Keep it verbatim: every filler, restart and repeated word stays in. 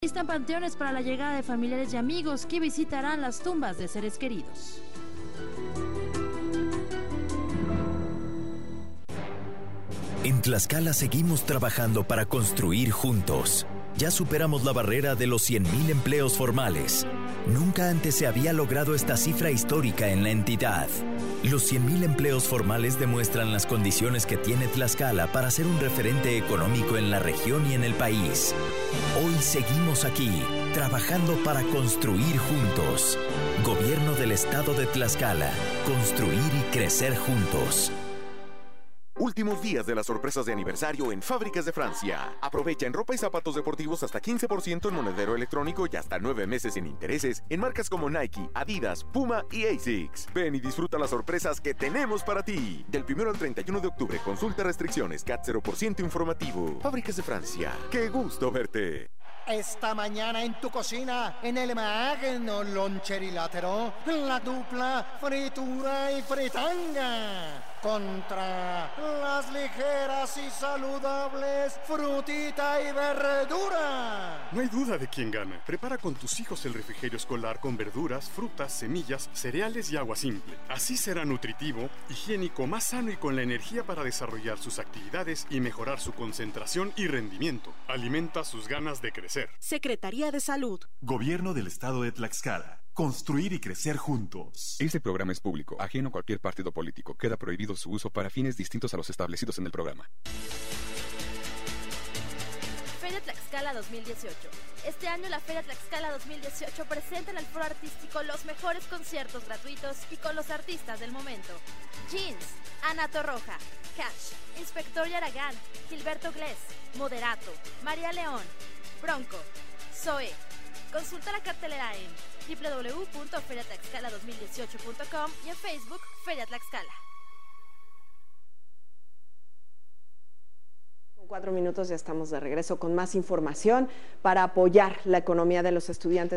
Listan panteones para la llegada de familiares y amigos que visitarán las tumbas de seres queridos. En Tlaxcala seguimos trabajando para construir juntos. Ya superamos la barrera de los cien mil empleos formales. Nunca antes se había logrado esta cifra histórica en la entidad. Los cien mil empleos formales demuestran las condiciones que tiene Tlaxcala para ser un referente económico en la región y en el país. Hoy seguimos aquí, trabajando para construir juntos. Gobierno del Estado de Tlaxcala. Construir y crecer juntos. Últimos días de las sorpresas de aniversario en Fábricas de Francia. Aprovecha en ropa y zapatos deportivos hasta quince por ciento en monedero electrónico y hasta nueve meses sin intereses en marcas como Nike, Adidas, Puma y Asics. Ven y disfruta las sorpresas que tenemos para ti. Del primero al treinta y uno de octubre, consulta restricciones, C A T cero por ciento informativo. Fábricas de Francia. ¡Qué gusto verte! Esta mañana en tu cocina, en el magno loncherilátero, la dupla fritura y fritanga contra las ligeras y saludables frutita y verdura. No hay duda de quién gana. Prepara con tus hijos el refrigerio escolar con verduras, frutas, semillas, cereales y agua simple. Así será nutritivo, higiénico, más sano y con la energía para desarrollar sus actividades y mejorar su concentración y rendimiento. Alimenta sus ganas de crecer. Secretaría de Salud. Gobierno del Estado de Tlaxcala. Construir y crecer juntos. Este programa es público, ajeno a cualquier partido político. Queda prohibido su uso para fines distintos a los establecidos en el programa. Feria Tlaxcala dos mil dieciocho. Este año la Feria Tlaxcala dos mil dieciocho presenta en el foro artístico los mejores conciertos gratuitos y con los artistas del momento. Jeans, Ana Torroja, Cash, Inspector Yaragán, Gilberto Glés, Moderato, María León, Bronco, Zoe. Consulta la cartelera en doble u doble u doble u punto feria tlaxcala dos mil dieciocho punto com y en Facebook Feria Tlaxcala. Con cuatro minutos ya estamos de regreso con más información para apoyar la economía de los estudiantes.